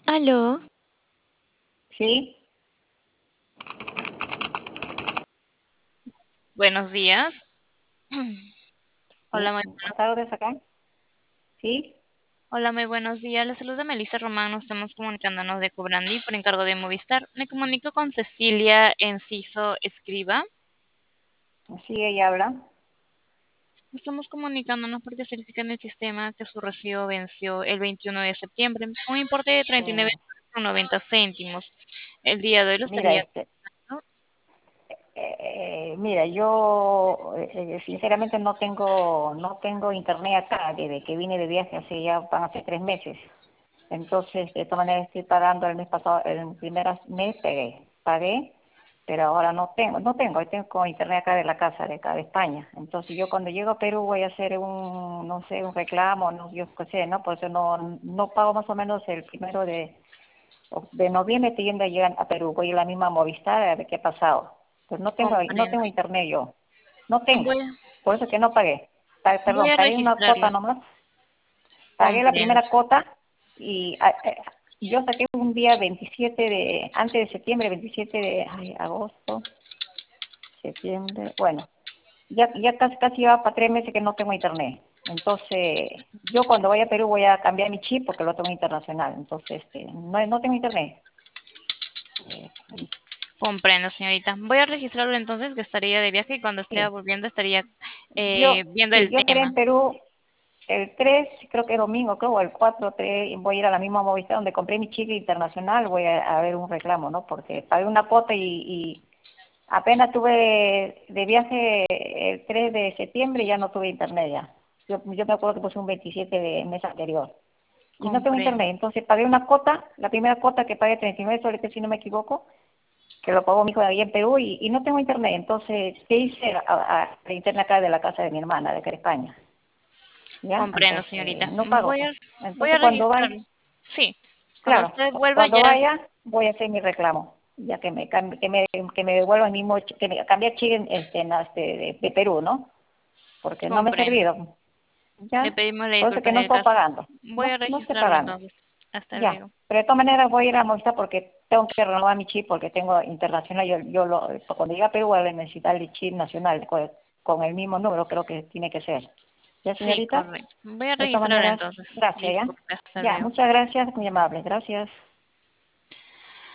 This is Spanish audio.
Aló, Sí, Buenos días. Hola, sí, muy buenas buenos, tardes acá. Sí, hola, muy buenos días. La salud de Melissa Román. Nos estamos comunicándonos de Cobrandi por encargo de Movistar. Me comunico con Cecilia Enciso Escriba. sí, ella habla. Estamos comunicándonos porque se verifica en el sistema que su recibo venció el 21 de septiembre. Un importe de Sí. 39,90 céntimos. El día de hoy lo Mira, estaría, ¿no? mira, yo sinceramente no tengo internet acá desde que vine de viaje hace ya van a ser 3 meses. Entonces, de todas maneras estoy pagando el mes pasado, el primer mes pagué, pero ahora tengo internet acá de la casa, de acá de España. Entonces yo cuando llego a Perú voy a hacer no sé, un reclamo, no, yo qué sé, ¿no? Por eso no pago más o menos el primero de noviembre, estoy yendo a llegar a Perú, voy a la misma Movistar a ver qué ha pasado. Pues no tengo Comprendo. internet yo, no tengo, Voy, por eso que no pagué. voy Perdón, a pagué una registrarlo. cuota nomás. Pagué la Comprendo. primera cuota y yo saqué un día 27 antes de septiembre, 27 de agosto, septiembre, bueno, ya casi va para 3 meses que no tengo internet. Entonces, yo cuando vaya a Perú voy a cambiar mi chip porque lo tengo internacional. Entonces, no tengo internet. Eh, Comprendo, señorita. Voy a registrarlo entonces, que estaría de viaje y cuando esté sí, volviendo estaría viendo sí, el yo estaré en tema. Perú el 3, creo que domingo, creo, o el 4, 3, voy a ir a la misma Movistar donde compré mi chip internacional, voy a ver un reclamo, ¿no? Porque pagué una cuota y apenas tuve de viaje el 3 de septiembre y ya no tuve internet ya. Yo me acuerdo que puse un 27 de mes anterior. Y no tengo Comprendo. internet, entonces pagué una cuota, la primera cuota que pagué 39 soles, si no me equivoco, que lo pagó mi hijo de ahí en Perú y no tengo internet. Entonces, ¿qué hice? A internet acá de la casa de mi hermana, de acá de España. ¿Ya? Comprendo, Entonces, señorita. no pago. Voy a Entonces, cuando vaya, registrarlo. Sí. Cuando claro, usted vuelva cuando ya, vaya, voy a hacer mi reclamo, ya que me devuelvan el mismo, que me cambie el chip de Perú, ¿no? Porque no me ha comprendo. servido, Le ¿ya? pedimos la Por eso disculpa que no del estoy caso. pagando, Voy a no estoy registrarlo pagando, entonces. Hasta ya. luego. Pero de todas maneras voy a ir a Movistar porque tengo que renovar mi chip porque tengo internacional, cuando llegue a Perú voy a necesitar el chip nacional con el mismo número, creo que tiene que ser. ¿Ya, Sí, señorita? correcto. Voy a De todas registrarlo maneras, entonces. gracias, ¿ya? Disculpe, hasta Ya, luego. muchas gracias, muy amable, gracias.